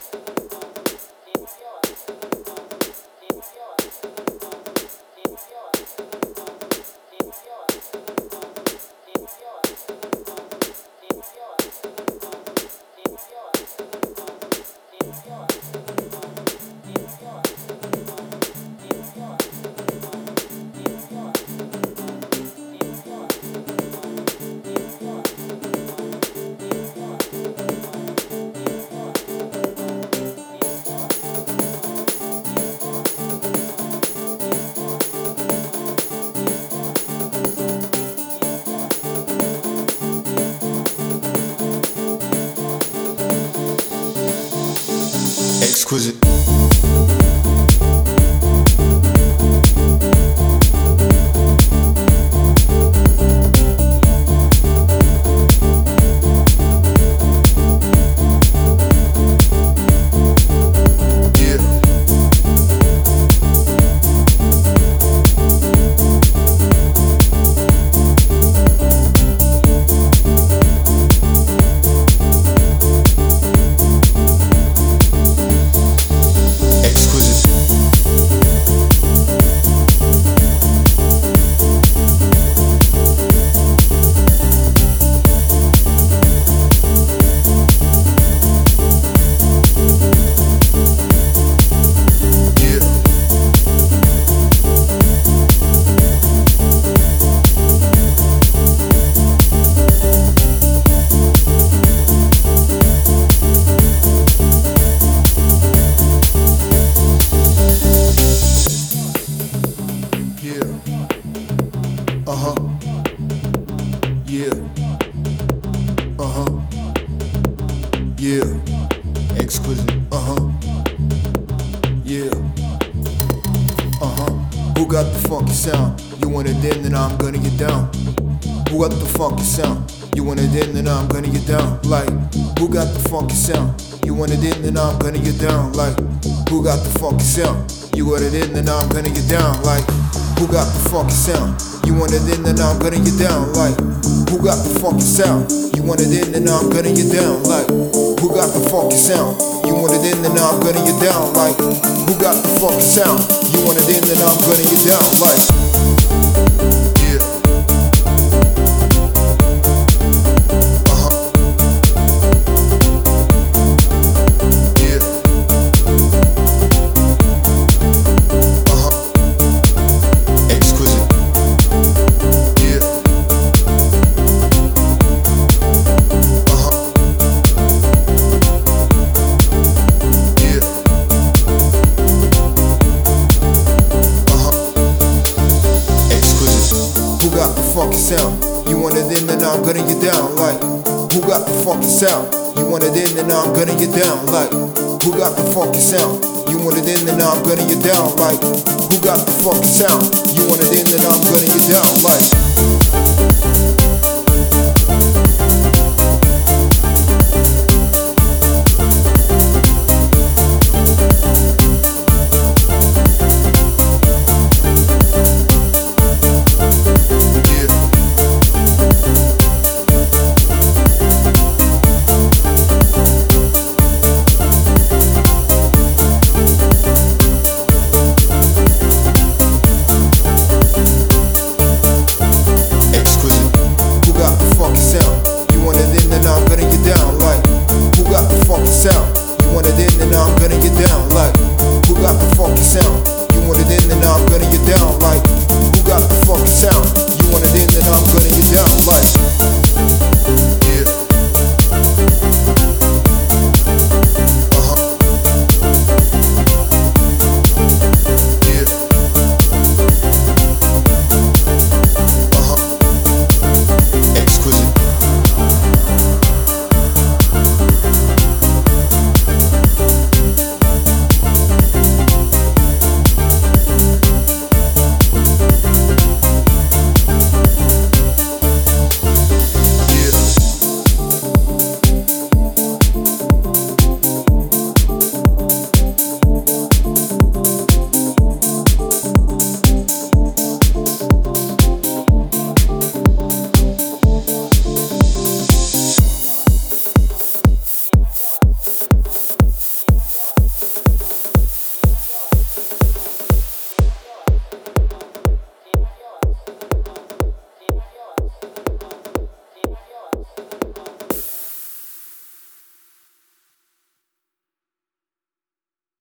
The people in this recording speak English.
Exquisite. Yeah, exquisite, yeah, Who got the funky sound? You want it in, then I'm gonna get down. Who got the funky sound? You want it in, then I'm gonna get down. Like, who got the funky sound? You want it in, then I'm gonna get down. Like, who got the funky sound? You want it in, then I'm gonna get down. Like, who got the funky sound? You want it in, then I'm gonna get down. Like, who got the funky sound? You want it in, then I'm gonna get down. Like, who got the funky sound? You want it in, then I'm gonna get down. Like, who got the funky sound? You want it in, then I'm gonna get down. Like, yeah. Funky sound, you want it in, then I'm gonna get down. Like, who got the funky sound? You want it in, then I'm gonna get down. Like, who got the funky sound? You want it in, then I'm gonna get down. Like, who got the funky sound? You want it in, then I'm gonna get down. Like. Sound. You want it in, then I'm gonna get down.